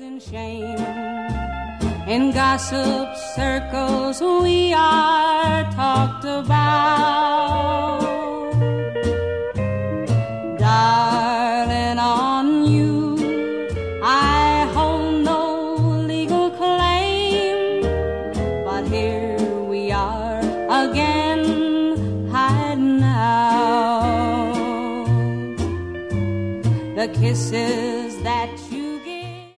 in shame. In gossip circles we are talked about. Darling, on you I hold no legal claim, but here we are again hiding out. The kisses